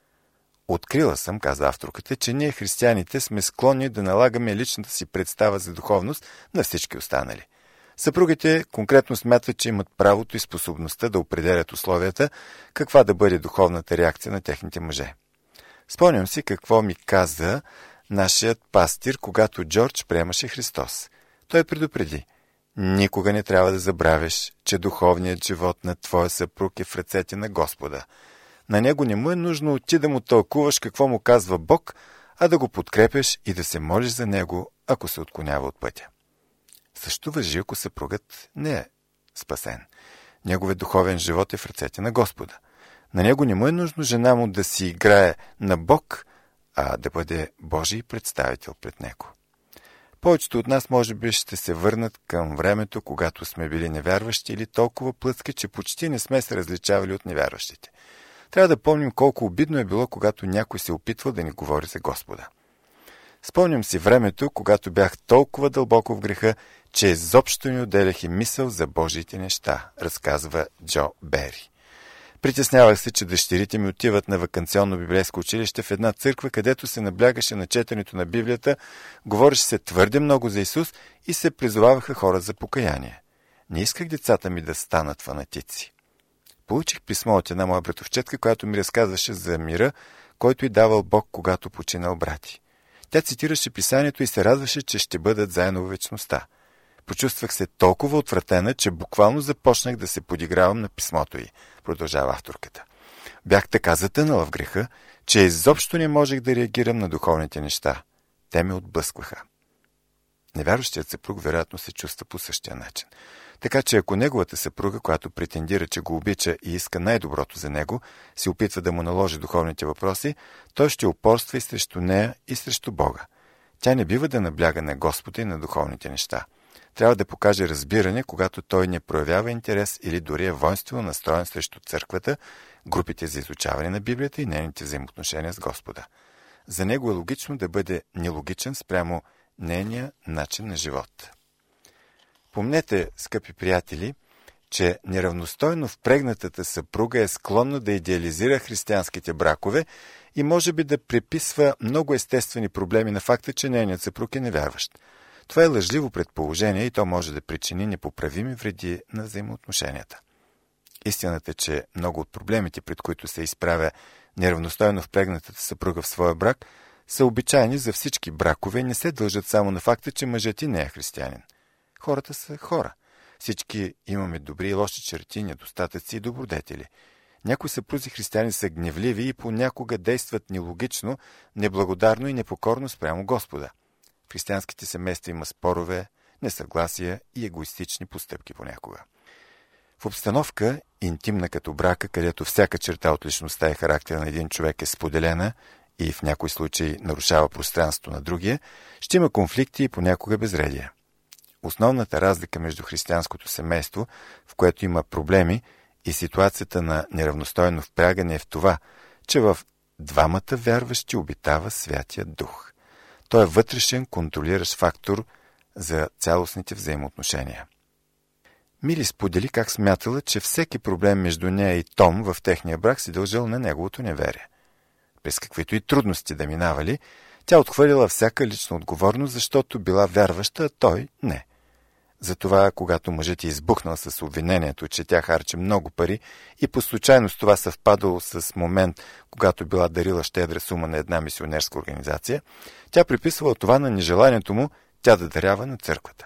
Открила съм, каза авторката, че ние християните сме склонни да налагаме личната си представа за духовност на всички останали. Съпругите конкретно смятат, че имат правото и способността да определят условията, каква да бъде духовната реакция на техните мъже. Спомням си какво ми каза нашият пастир, когато Джордж приемаше Христос. Той предупреди: никога не трябва да забравяш, че духовният живот на твоя съпруг е в ръцете на Господа. На него не му е нужно ти да му тълкуваш какво му казва Бог, а да го подкрепяш и да се молиш за него, ако се отклонява от пътя. Също важи, ако съпругът не е спасен. Неговият духовен живот е в ръцете на Господа. На него не му е нужно жена му да си играе на Бог, а да бъде Божий представител пред него. Повечето от нас може би ще се върнат към времето, когато сме били невярващи или толкова плътски, че почти не сме се различавали от невярващите. Трябва да помним колко обидно е било, когато някой се опитвал да ни говори за Господа. Спомням си времето, когато бях толкова дълбоко в греха, че изобщо не отделях и мисъл за Божиите неща, разказва Джо Бери. Притеснявах се, че дъщерите ми отиват на ваканционно библейско училище в една църква, където се наблягаше на четенето на Библията, говореше се твърде много за Исус и се призоваваха хора за покаяние. Не исках децата ми да станат фанатици. Получих писмо от една моя братовчетка, която ми разказваше за мира, който й давал Бог, когато починал брати. Тя цитираше писанието и се радваше, че ще бъдат заедно в вечността. Почувствах се толкова отвратена, че буквално започнах да се подигравам на писмото й, продължава авторката. Бях така затънала в греха, че изобщо не можех да реагирам на духовните неща. Те ме отблъскваха. Невярващият съпруг вероятно се чувства по същия начин. Така че ако неговата съпруга, която претендира, че го обича и иска най-доброто за него, се опитва да му наложи духовните въпроси, той ще упорства и срещу нея, и срещу Бога. Тя не бива да набляга на Господа и на духовните неща. Трябва да покаже разбиране, когато той не проявява интерес или дори е воинствено настроен срещу църквата, групите за изучаване на Библията и нейните взаимоотношения с Господа. За него е логично да бъде нелогичен спрямо нейния начин на живот. Помнете, скъпи приятели, че неравностойно впрегнатата съпруга е склонна да идеализира християнските бракове и може би да приписва много естествени проблеми на факта, че нейният съпруг е невярващ. Това е лъжливо предположение и то може да причини непоправими вреди на взаимоотношенията. Истината е, че много от проблемите, пред които се изправя неравностойно впрегнатата съпруга в своя брак, са обичайни за всички бракове и не се дължат само на факта, че мъжът и не е християнин. Хората са хора. Всички имаме добри и лоши черти, недостатъци и добродетели. Някои съпрузи християни са гневливи и понякога действат нелогично, неблагодарно и непокорно спрямо Господа. В християнските семейства има спорове, несъгласия и егоистични постъпки понякога. В обстановка, интимна като брака, където всяка черта от личността и характера на един човек е споделена и в някои случаи нарушава пространството на другия, ще има конфликти и понякога безредия. Основната разлика между християнското семейство, в което има проблеми, и ситуацията на неравностойно впрягане е в това, че в двамата вярващи обитава Святия Дух. Той е вътрешен контролиращ фактор за цялостните взаимоотношения. Мили сподели как смятала, че всеки проблем между нея и Том в техния брак се дължал на неговото неверие. През каквито и трудности да минавали, тя отхвърлила всяка лична отговорност, защото била вярваща, а той не. Затова, когато мъжът е избухнал с обвинението, че тя харчи много пари и по случайност това съвпадало с момент, когато била дарила щедра сума на една мисионерска организация, тя приписвала това на нежеланието му тя да дарява на църквата.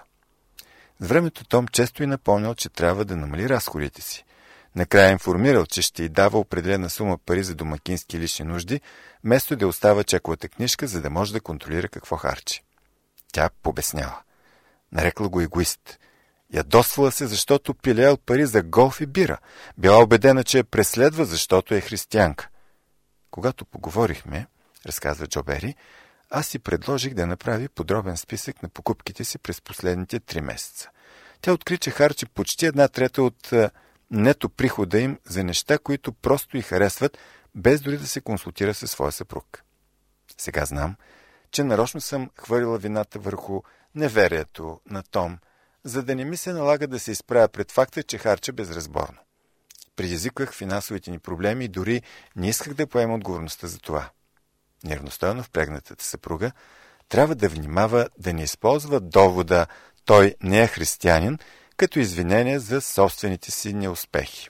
С времето Том често й напомнял, че трябва да намали разходите си. Накрая информирал, че ще й дава определена сума пари за домакински лични нужди, вместо да остава чековата книжка, за да може да контролира какво харчи. Тя побесняла. Нарекла го егоист. Ядосвала се, защото пилеял пари за голф и бира. Била убедена, че я преследва, защото е християнка. Когато поговорихме, разказва Джо Бери, аз си предложих да направи подробен списък на покупките си през последните 3 месеца. Тя откри, че харчи почти 1/3 от нето прихода им за неща, които просто й харесват, без дори да се консултира със своя съпруг. Сега знам, че нарочно съм хвърлила вината върху неверието на Том, за да не ми се налага да се изправя пред факта, че харча безразборно. Предизвиквах финансовите ни проблеми и дори не исках да поема отговорността за това. Неравностойно впрегнатата съпруга трябва да внимава да не използва довода «той не е християнин» като извинение за собствените си неуспехи.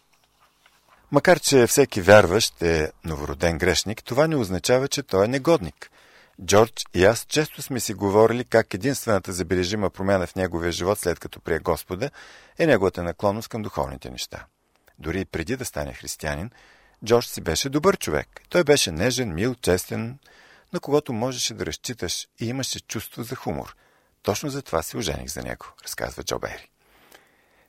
Макар че всеки вярващ е новороден грешник, това не означава, че той е негодник. Джордж и аз често сме си говорили как единствената забележима промяна в неговия живот, след като прие Господа, е неговата наклонност към духовните неща. Дори преди да стане християнин, Джордж си беше добър човек. Той беше нежен, мил, честен, на когото можеше да разчиташ и имаше чувство за хумор. Точно за това се ожених за него, разказва Джо Бери.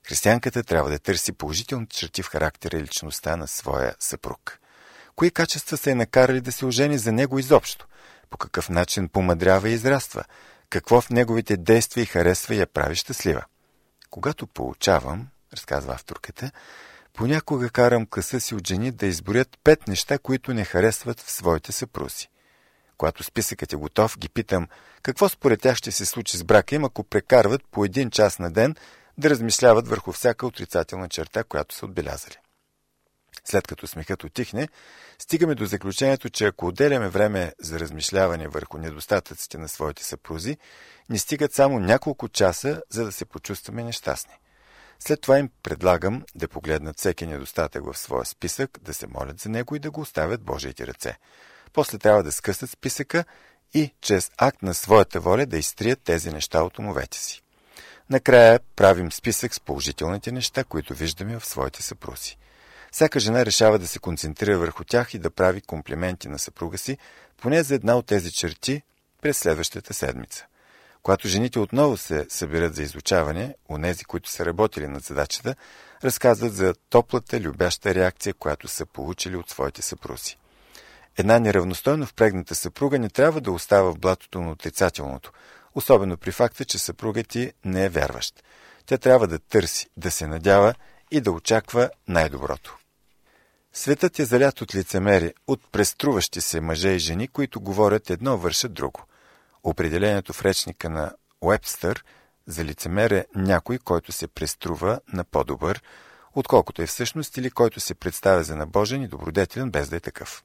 Християнката трябва да търси положителните черти в характера и личността на своя съпруг. Кои качества са я накарали да се ожени за него изобщо? По какъв начин помъдрява и израства? Какво в неговите действия харесва и я прави щастлива? Когато получавам, разказва авторката, понякога карам класа си от жени да изборят 5 неща, които не харесват в своите съпрузи. Когато списъкът е готов, ги питам какво според тях ще се случи с брака им, ако прекарват по 1 час на ден да размишляват върху всяка отрицателна черта, която са отбелязали. След като смехът утихне, стигаме до заключението, че ако отделяме време за размишляване върху недостатъците на своите съпрузи, ни стигат само няколко часа, за да се почувстваме нещастни. След това им предлагам да погледнат всеки недостатък в своя списък, да се молят за него и да го оставят в Божиите ръце. После трябва да скъсат списъка и, чрез акт на своята воля, да изтрият тези неща от умовете си. Накрая правим списък с положителните неща, които виждаме в своите съпрузи. Всяка жена решава да се концентрира върху тях и да прави комплименти на съпруга си, поне за една от тези черти през следващата седмица. Когато жените отново се събират за изучаване, онези, които са работили над задачата, разказват за топлата, любяща реакция, която са получили от своите съпрузи. Една неравностойно впрегната съпруга не трябва да остава в блатото на отрицателното, особено при факта, че съпругът ти не е вярващ. Тя трябва да търси, да се надява и да очаква най-доброто. Светът е залят от лицемери, от преструващи се мъже и жени, които говорят едно, вършат друго. Определението в речника на Уебстър за лицемер е някой, който се преструва на по-добър, отколкото е всъщност, или който се представя за набожен и добродетелен, без да е такъв.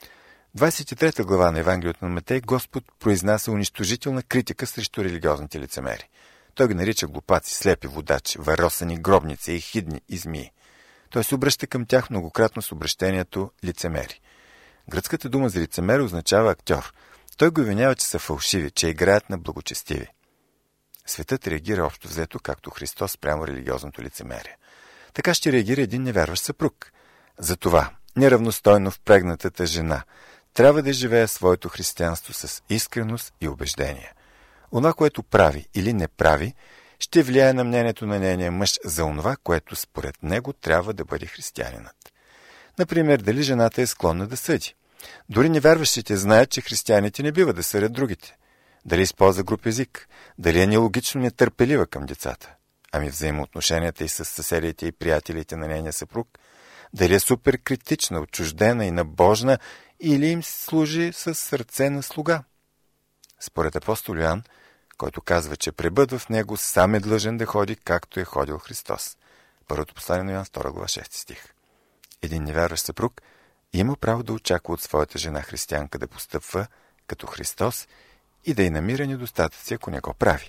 23 глава на Евангелието на Матей Господ произнася унищожителна критика срещу религиозните лицемери. Той ги нарича глупаци, слепи, водачи, варосани, гробници, ехидни и змии. Той се обръща към тях многократно с обращението лицемери. Гръцката дума за лицемер означава актьор. Той го обвинява, че са фалшиви, че играят на благочестиви. Светът реагира общо взето, както Христос спрямо религиозното лицемерие. Така ще реагира един невярващ съпруг. Затова неравностойно впрегнатата жена трябва да живее своето християнство с искреност и убеждение. Онова, което прави или не прави, ще влияе на мнението на нейния мъж за онова, което според него трябва да бъде християнинът. Например, дали жената е склонна да съди. Дори невярващите знаят, че християните не бива да съдят другите. Дали използва груб език, дали е нелогично нетърпелива към децата. Ами взаимоотношенията и с съседите и приятелите на нейния съпруг, дали е супер критична, отчуждена и набожна, или им служи с сърце на слуга. Според апостол Йоан, който казва, че пребъд в него сам е длъжен да ходи, както е ходил Христос. Първото послание на Йоан, 2 глава, 6 стих. Един невярващ съпруг има право да очаква от своята жена християнка да постъпва като Христос и да й намира недостатъци, ако не го прави.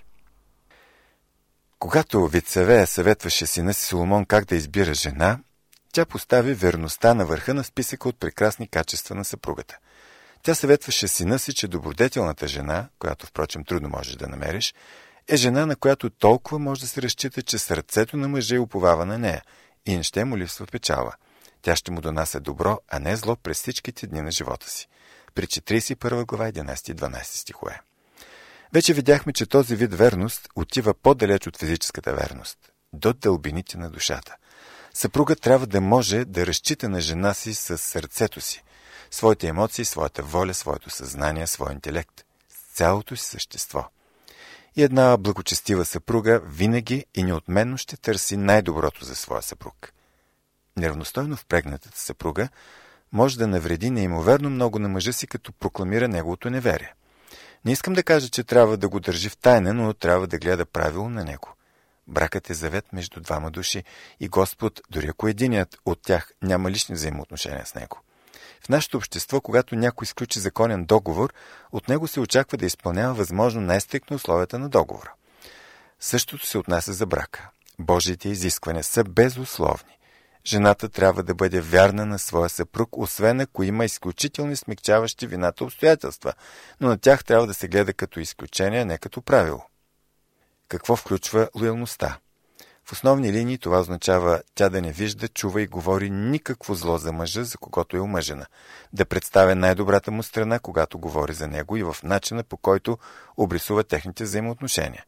Когато Вицавея съветваше сина си Соломон как да избира жена, тя постави верността на върха на списъка от прекрасни качества на съпругата. Тя съветваше сина си, че добродетелната жена, която впрочем трудно можеш да намериш, е жена, на която толкова може да се разчита, че сърцето на мъжа уповава на нея и не ще му липсва печала. Тя ще му донася добро, а не зло през всичките дни на живота си. Притчи 31 глава 11 и 12 стихове. Вече видяхме, че този вид верност отива по-далеч от физическата верност, до дълбините на душата. Съпругът трябва да може да разчита на жена си със сърцето си, своите емоции, своята воля, своето съзнание, своя интелект, с цялото си същество. И една благочестива съпруга винаги и неотменно ще търси най-доброто за своя съпруг. Неравностойно впрегнатата съпруга може да навреди неимоверно много на мъжа си, като прокламира неговото неверие. Не искам да кажа, че трябва да го държи в тайна, но трябва да гледа правилно на него. Бракът е завет между двама души и Господ, дори ако единият от тях няма лични взаимоотношения с него. В нашето общество, когато някой изключи законен договор, от него се очаква да изпълнява възможно най-стриктно условията на договора. Същото се отнася за брака. Божиите изисквания са безусловни. Жената трябва да бъде вярна на своя съпруг, освен ако има изключителни смекчаващи вината обстоятелства, но на тях трябва да се гледа като изключение, не като правило. Какво включва лоялността? В основни линии това означава тя да не вижда, чува и говори никакво зло за мъжа, за когото е омъжена, да представя най-добрата му страна, когато говори за него и в начина, по който обрисува техните взаимоотношения.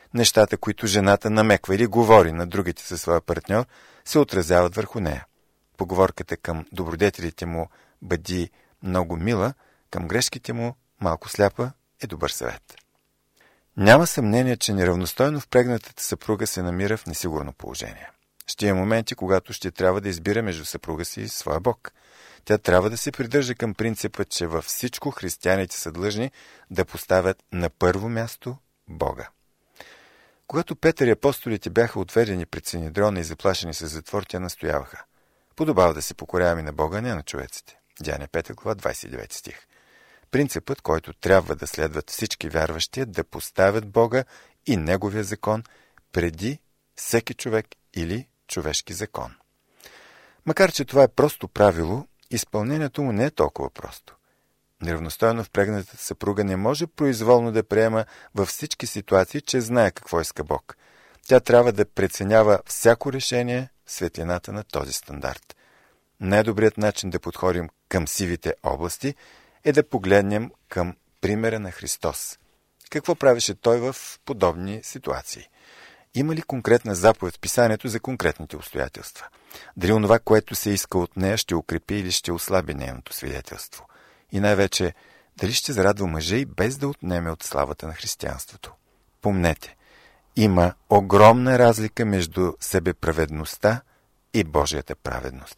Нещата, които жената намеква или говори на другите със своя партньор, се отразяват върху нея. Поговорката към добродетелите му бъди много мила, към грешките му малко сляпа е добър съвет. Няма съмнение, че неравностойно впрегнатата съпруга се намира в несигурно положение. Ще има моменти, когато ще трябва да избира между съпруга си и своя Бог. Тя трябва да се придържа към принципа, че във всичко християните са длъжни да поставят на първо място Бога. Когато Петър и апостолите бяха отведени пред Синедрона и заплашени с затвор, тя настояваха: подобава да се покоряваме на Бога, не на човеците. Деяния 5 глава 29 стих. Принципът, който трябва да следват всички вярващи, е да поставят Бога и Неговия закон преди всеки човек или човешки закон. Макар че това е просто правило, изпълнението му не е толкова просто. Неравностойно впрегнатата съпруга не може произволно да приема във всички ситуации, че знае какво иска Бог. Тя трябва да преценява всяко решение в светлината на този стандарт. Най-добрият начин да подходим към сивите области е да погледнем към примера на Христос. Какво правеше Той в подобни ситуации? Има ли конкретна заповед в Писанието за конкретните обстоятелства? Дали онова, което се иска от нея, ще укрепи или ще ослаби нейното свидетелство? И най-вече, дали ще зарадва мъжа и без да отнеме от славата на християнството? Помнете, има огромна разлика между себеправедността и Божията праведност.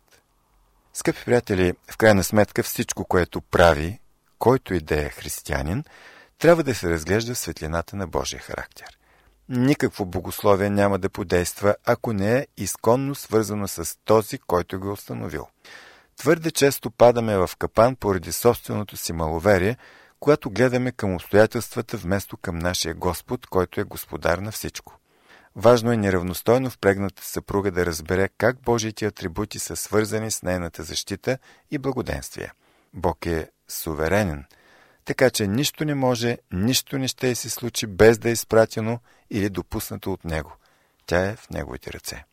Скъпи приятели, в крайна сметка всичко, което прави, който и да е християнин, трябва да се разглежда в светлината на Божия характер. Никакво богословие няма да подейства, ако не е изконно свързано с този, който го е установил. Твърде често падаме в капан поради собственото си маловерие, когато гледаме към обстоятелствата вместо към нашия Господ, който е господар на всичко. Важно е неравностойно впрегната съпруга да разбере как Божиите атрибути са свързани с нейната защита и благоденствие. Бог е суверенен, така че нищо не може, нищо не ще се случи без да е изпратено или допуснато от Него. Тя е в Неговите ръце.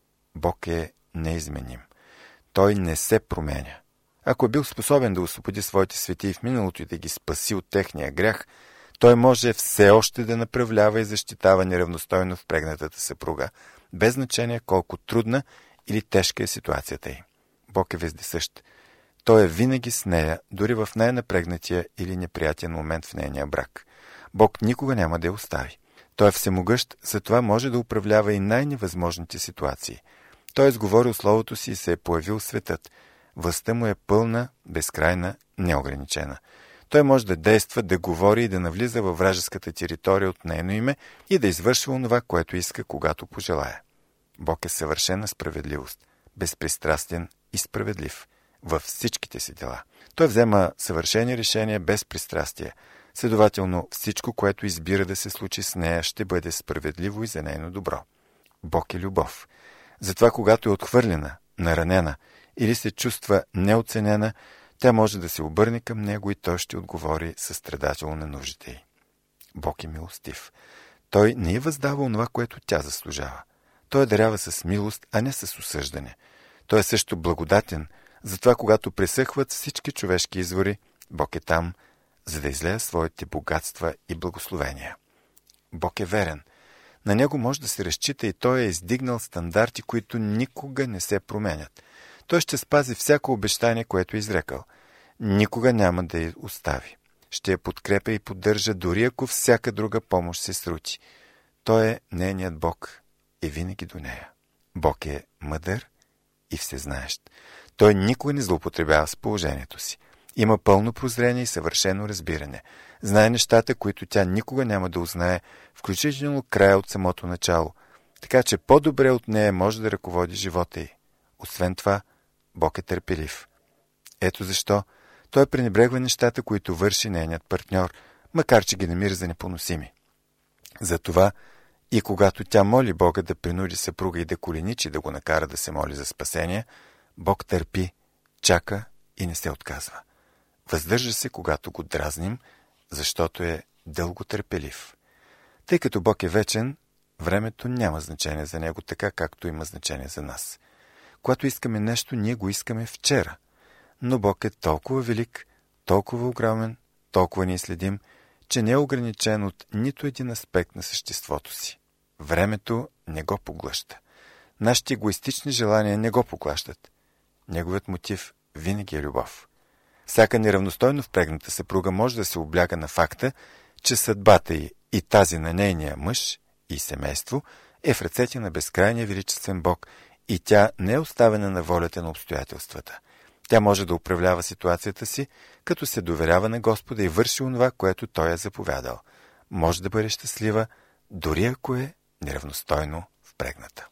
Бог е неизменим. Той не се променя. Ако е бил способен да освободи своите светии в миналото и да ги спаси от техния грях, Той може все още да направлява и защитава неравностойно впрегнатата съпруга, без значение колко трудна или тежка е ситуацията й. Бог е вездесъщ. Той е винаги с нея, дори в най-напрегнатия или неприятен момент в нейния брак. Бог никога няма да я остави. Той е всемогъщ, затова може да управлява и най-невъзможните ситуации. Той е сговорил словото си и се е появил светът. Властта му е пълна, безкрайна, неограничена. Той може да действа, да говори и да навлиза във вражеската територия от нейно име и да извършва онова, което иска, когато пожелае. Бог е съвършена справедливост, безпристрастен и справедлив във всичките си дела. Той взема съвършени решения без пристрастие. Следователно, всичко, което избира да се случи с нея, ще бъде справедливо и за нейно добро. Бог е любов. Затова, когато е отхвърлена, наранена или се чувства неоценена, тя може да се обърне към Него и Той ще отговори състрадателно на нуждите й. Бог е милостив. Той не е въздава онова, което тя заслужава. Той я дарява с милост, а не с осъждане. Той е също благодатен, затова когато пресъхват всички човешки извори, Бог е там, за да излея своите богатства и благословения. Бог е верен. На Него може да се разчита и Той е издигнал стандарти, които никога не се променят. Той ще спази всяко обещание, което е изрекал. Никога няма да я остави. Ще я подкрепя и поддържа, дори ако всяка друга помощ се срути. Той е нейният Бог и винаги до нея. Бог е мъдър и всезнаещ. Той никога не злоупотребява с положението си. Има пълно прозрение и съвършено разбиране. Знае нещата, които тя никога няма да узнае, включително края от самото начало. Така че по-добре от нея може да ръководи живота й. Освен това, Бог е търпелив. Ето защо Той пренебрегва нещата, които върши нейният партньор, макар че ги намира за непоносими. Затова и когато тя моли Бога да принуди съпруга и да коленичи, да го накара да се моли за спасение, Бог търпи, чака и не се отказва. Въздържа се, когато го дразним, защото е дълготърпелив. Тъй като Бог е вечен, времето няма значение за Него, така както има значение за нас. Когато искаме нещо, ние го искаме вчера. Но Бог е толкова велик, толкова огромен, толкова неизследим, че не е ограничен от нито един аспект на съществото си. Времето не го поглъща. Нашите егоистични желания не го поглъщат. Неговият мотив винаги е любов. Всяка неравностойно впрегната съпруга може да се обляга на факта, че съдбата й и тази на нейния мъж и семейство е в ръцете на безкрайния величествен Бог и тя не е оставена на волята на обстоятелствата. Тя може да управлява ситуацията си, като се доверява на Господа и върши онова, което Той е заповядал. Може да бъде щастлива, дори ако е неравностойно впрегната.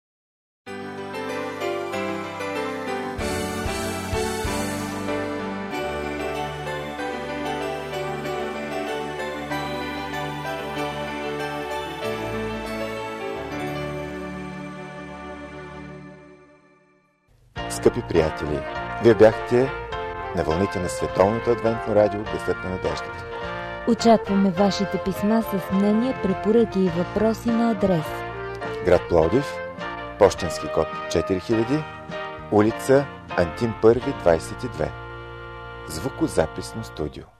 Скъпи приятели, вие бяхте на вълните на Световното адвентно радио Гласът на надеждата. Очакваме вашите писма с мнения, препоръки и въпроси на адрес: град Пловдив, пощенски код 4000, улица Антим 1, 22. Звукозаписно студио.